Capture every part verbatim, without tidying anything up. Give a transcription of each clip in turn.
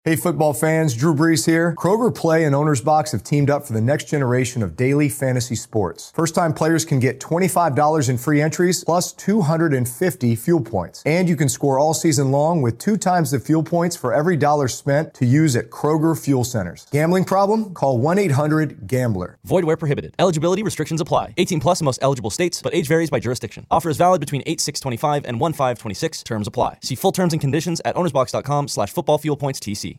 Hey football fans, Drew Brees here. Kroger Play and Owner's Box have teamed up for the next generation of daily fantasy sports. First-time players can get twenty-five dollars in free entries plus two hundred fifty fuel points. And you can score all season long with two times the fuel points for every dollar spent to use at Kroger Fuel Centers. Gambling problem? Call one eight hundred gambler. Void where prohibited. Eligibility restrictions apply. eighteen plus in most eligible states, but age varies by jurisdiction. Offer is valid between eight six twenty-five and one five twenty-six. Terms apply. See full terms and conditions at ownersbox.com slash football fuel points TC.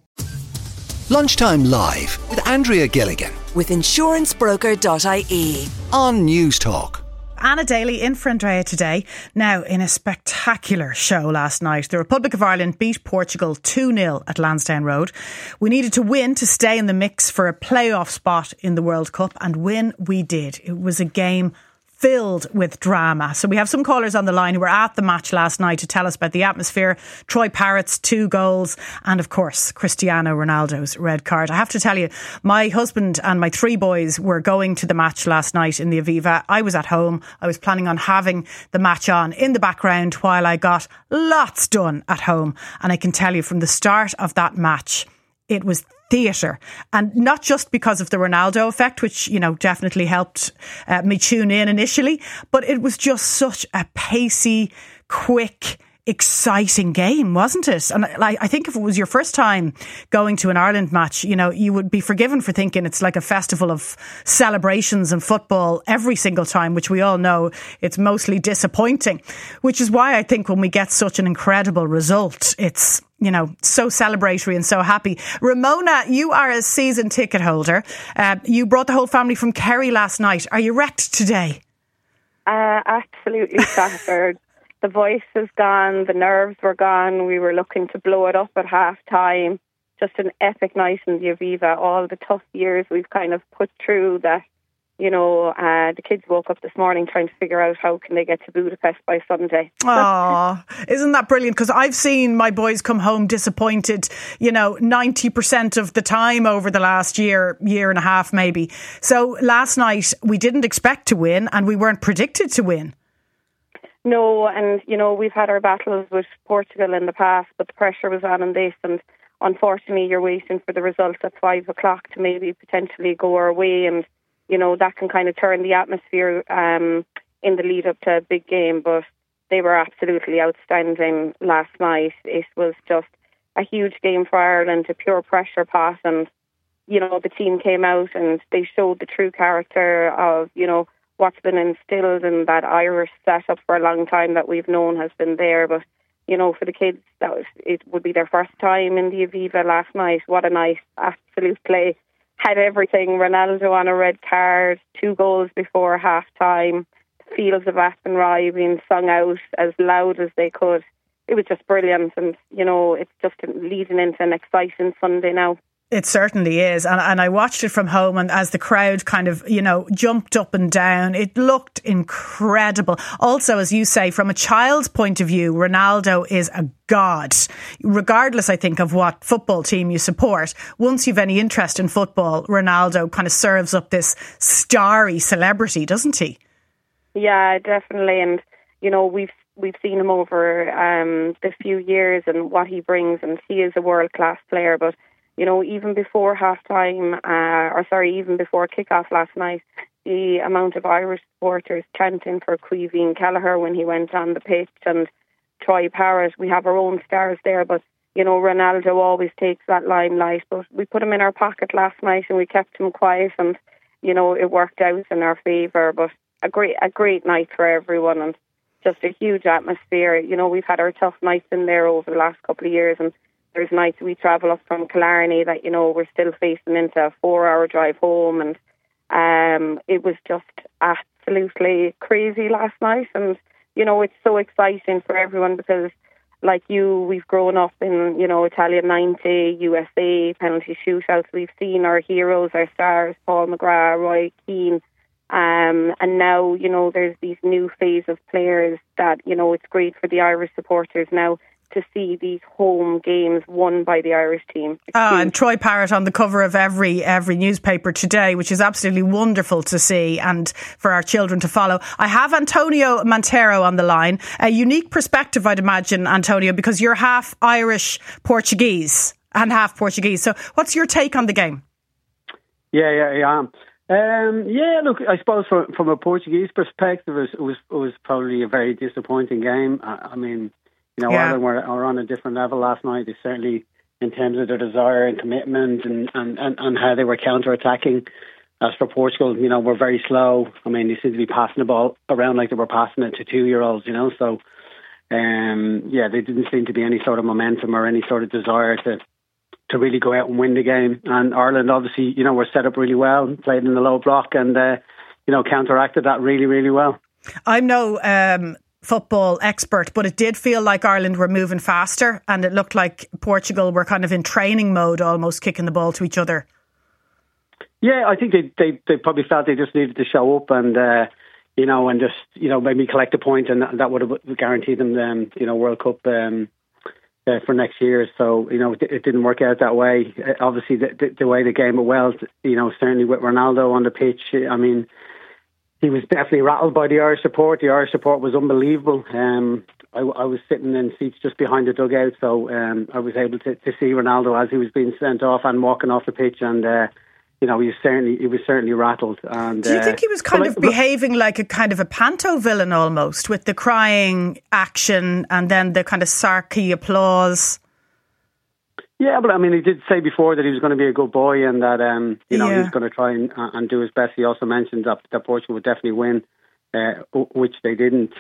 Lunchtime Live with Andrea Gilligan with insurance broker dot I E on News Talk. Anna Daly in for Andrea today. Now, in a spectacular show last night, the Republic of Ireland beat Portugal two nil at Lansdowne Road. We needed to win to stay in the mix for a playoff spot in the World Cup, and win we did. It was a game filled with drama. So we have some callers on the line who were at the match last night to tell us about the atmosphere, Troy Parrott's two goals, and of course Cristiano Ronaldo's red card. I have to tell you, my husband and my three boys were going to the match last night in the Aviva. I was at home. I was planning on having the match on in the background while I got lots done at home. And I can tell you, from the start of that match, it was theatre, and not just because of the Ronaldo effect, which, you know, definitely helped uh, me tune in initially, but it was just such a pacey, quick, exciting game, wasn't it? And I, I think if it was your first time going to an Ireland match, you know, you would be forgiven for thinking it's like a festival of celebrations and football every single time, which we all know it's mostly disappointing, which is why I think when we get such an incredible result, it's, you know, so celebratory and so happy. Ramona, you are a season ticket holder. Uh, you brought the whole family from Kerry last night. Are you wrecked today? Uh, absolutely shattered. The voice was gone, the nerves were gone. We were looking to blow it up at half time. Just an epic night in the Aviva. All the tough years we've kind of put through that. You know, uh, the kids woke up this morning trying to figure out how can they get to Budapest by Sunday. Oh, isn't that brilliant? Because I've seen my boys come home disappointed, you know, ninety percent of the time over the last year, year and a half maybe. So last night we didn't expect to win and we weren't predicted to win. No, and, you know, we've had our battles with Portugal in the past, but the pressure was on in this, and unfortunately you're waiting for the results at five o'clock to maybe potentially go our way, and you know, that can kind of turn the atmosphere um, in the lead up to a big game. But they were absolutely outstanding last night. It was just a huge game for Ireland, a pure pressure pot. And, you know, the team came out and they showed the true character of, you know, what's been instilled in that Irish setup for a long time that we've known has been there. But, you know, for the kids, that was, it would be their first time in the Aviva last night. What a nice, absolute play. Had everything. Ronaldo on a red card, two goals before half time, Fields of Athenry being sung out as loud as they could. It was just brilliant, and you know, it's just leading into an exciting Sunday now. It certainly is. And, and I watched it from home, and as the crowd kind of, you know, jumped up and down, it looked incredible. Also, as you say, from a child's point of view, Ronaldo is a god. Regardless, I think, of what football team you support, once you've any interest in football, Ronaldo kind of serves up this starry celebrity, doesn't he? Yeah, definitely. And, you know, we've we've seen him over um, the few years and what he brings, and he is a world-class player. But you know, even before half-time, uh, or sorry, even before kick-off last night, the amount of Irish supporters chanting for Caoimhín Kelleher when he went on the pitch, and Troy Parrott, we have our own stars there, but, you know, Ronaldo always takes that limelight. But we put him in our pocket last night and we kept him quiet, and, you know, it worked out in our favour. But a great, a great night for everyone, and just a huge atmosphere. You know, we've had our tough nights in there over the last couple of years, and there's nights we travel up from Killarney that, you know, we're still facing into a four-hour drive home, and um, it was just absolutely crazy last night. And, you know, it's so exciting for everyone because, like you, we've grown up in, you know, Italian ninety, U S A, penalty shootouts. We've seen our heroes, our stars, Paul McGrath, Roy Keane, um, and now, you know, there's these new phase of players that, you know, it's great for the Irish supporters now to see these home games won by the Irish team. Ah, and Troy Parrott on the cover of every every newspaper today, which is absolutely wonderful to see and for our children to follow. I have Antonio Montero on the line. A unique perspective, I'd imagine, Antonio, because you're half Irish Portuguese. and half Portuguese. So what's your take on the game? Yeah, yeah, yeah. Um, yeah, look, I suppose from, from a Portuguese perspective, it was, it was it was probably a very disappointing game. I, I mean, you know, Yeah. Ireland were, were on a different level last night. They certainly, in terms of their desire and commitment and, and, and, and how they were counter-attacking. As for Portugal, you know, we're very slow. I mean, they seem to be passing the ball around like they were passing it to two-year-olds, you know. So, um, yeah, there didn't seem to be any sort of momentum or any sort of desire to to really go out and win the game. And Ireland, obviously, you know, were set up really well, played in the low block and, uh, you know, counteracted that really, really well. I'm no um, football expert, but it did feel like Ireland were moving faster and it looked like Portugal were kind of in training mode, almost kicking the ball to each other. Yeah, I think they, they they probably felt they just needed to show up and, uh, you know, and just, you know, maybe collect a point, and that, that would have guaranteed them, um, you know, World Cup um, uh, for next year. So, you know, it, it didn't work out that way. Uh, obviously, the, the, the way the game went well, you know, certainly with Ronaldo on the pitch, I mean, he was definitely rattled by the Irish support. The Irish support was unbelievable. Um, I, I was sitting in seats just behind the dugout, so um, I was able to, to see Ronaldo as he was being sent off and walking off the pitch, and uh, you know, he was certainly he was certainly rattled. And do you uh, think he was kind like, of behaving like a kind of a panto villain almost, with the crying action and then the kind of sarky applause? Yeah, but I mean, he did say before that he was going to be a good boy and that um, you know Yeah. he was going to try and, uh, and do his best. He also mentioned that, that Portugal would definitely win, uh, which they didn't.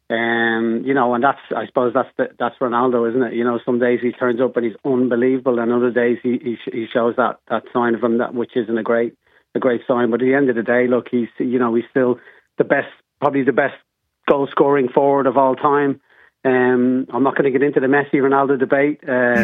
Um, you know, and that's I suppose that's the, that's Ronaldo, isn't it? You know, some days he turns up and he's unbelievable, and other days he he, he shows that, that sign of him that which isn't a great a great sign. But at the end of the day, look, he's you know he's still the best, probably the best goal scoring forward of all time. Um, I'm not going to get into the Messi Ronaldo debate,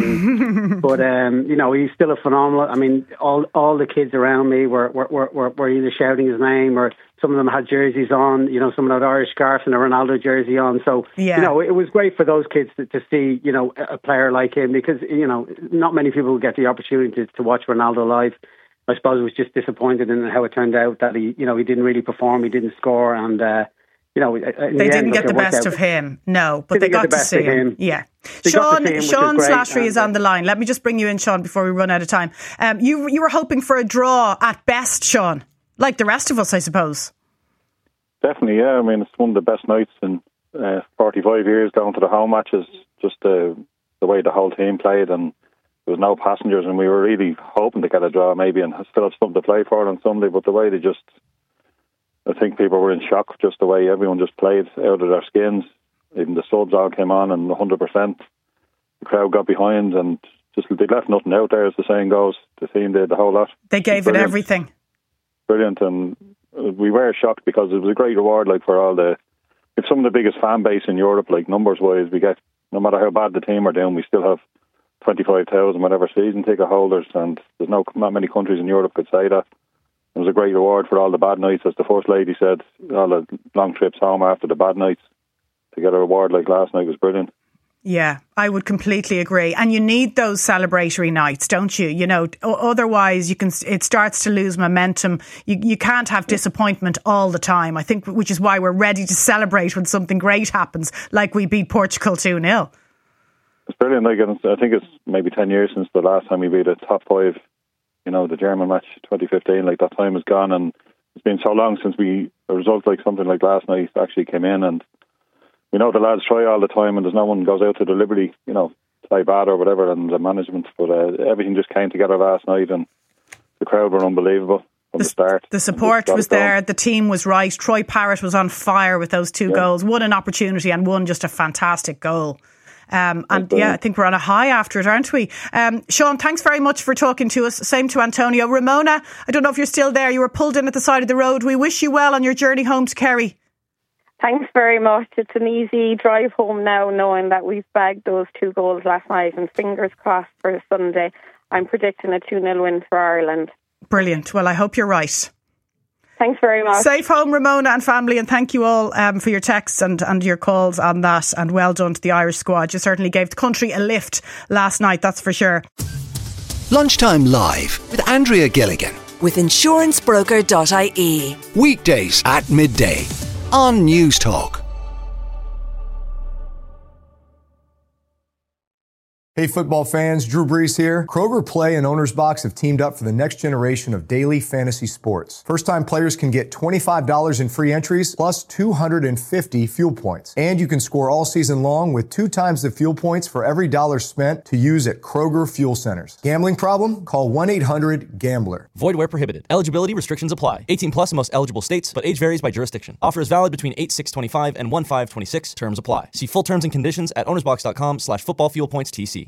um, but um, you know he's still a phenomenal. I mean, all all the kids around me were were, were were either shouting his name, or some of them had jerseys on. You know, some had Irish scarves and a Ronaldo jersey on. So Yeah. you know, it was great for those kids to, to see you know a player like him, because you know not many people get the opportunity to, to watch Ronaldo live. I suppose I was just disappointed in how it turned out, that he you know he didn't really perform, he didn't score, and. Uh, You know, they didn't get the best of him, no, but they got to see him. Yeah, Sean, Sean Slattery is on the line. Let me just bring you in, Sean, before we run out of time. Um, you you were hoping for a draw at best, Sean, like the rest of us, I suppose. Definitely, yeah. I mean, it's one of the best nights in uh, forty-five years, going to the home matches. Just the the way the whole team played, and there was no passengers, and we were really hoping to get a draw, maybe, and still have something to play for on Sunday. But the way they just I think people were in shock, just the way everyone just played out of their skins. Even the subs all came on and one hundred percent. The crowd got behind and just they left nothing out there, as the saying goes. The team did the whole lot. They gave it, it everything. Brilliant. And we were shocked because it was a great reward, like, for all the... It's some of the biggest fan base in Europe, like, numbers-wise. We get, no matter how bad the team are doing, we still have twenty-five thousand whatever season ticket holders, and there's no not many countries in Europe could say that. It was a great reward for all the bad nights, as the First Lady said, all the long trips home after the bad nights. To get a reward like last night was brilliant. Yeah, I would completely agree. And you need those celebratory nights, don't you? You know, otherwise you can. It starts to lose momentum. You you can't have disappointment all the time, I think, which is why we're ready to celebrate when something great happens, like we beat Portugal two nil. It's brilliant. Like, I think it's maybe ten years since the last time we beat a top five. You know, the German match, twenty fifteen, like, that time is gone, and it's been so long since we a result like something like last night actually came in. And we know the lads try all the time, and there's no one goes out to deliberately, you know, play bad or whatever, and the management. But uh, everything just came together last night, and the crowd were unbelievable from the, the start. The support was there, the team was right. Troy Parrott was on fire with those two yeah. goals. One an opportunity and one just a fantastic goal. Um, and yeah, I think we're on a high after it, aren't we? Um, Sean, thanks very much for talking to us. Same to Antonio. Ramona, I don't know if you're still there. You were pulled in at the side of the road. We wish you well on your journey home to Kerry. Thanks very much. It's an easy drive home now, knowing that we've bagged those two goals last night, and fingers crossed for Sunday. I'm predicting a two nil win for Ireland. Brilliant. Well, I hope you're right. Thanks very much. Safe home, Ramona and family, and thank you all um, for your texts and, and your calls on that, and well done to the Irish squad. You certainly gave the country a lift last night, that's for sure. Lunchtime Live with Andrea Gilligan. With insurance broker dot I E. Weekdays at midday on News Talk. Hey football fans, Drew Brees here. Kroger Play and Owner's Box have teamed up for the next generation of daily fantasy sports. First-time players can get twenty-five dollars in free entries plus two hundred fifty fuel points. And you can score all season long with two times the fuel points for every dollar spent to use at Kroger Fuel Centers. Gambling problem? Call one eight hundred gambler. Void where prohibited. Eligibility restrictions apply. eighteen plus in most eligible states, but age varies by jurisdiction. Offer is valid between eight six twenty-five and one five twenty-six. Terms apply. See full terms and conditions at ownersbox.com slash football fuel points TC.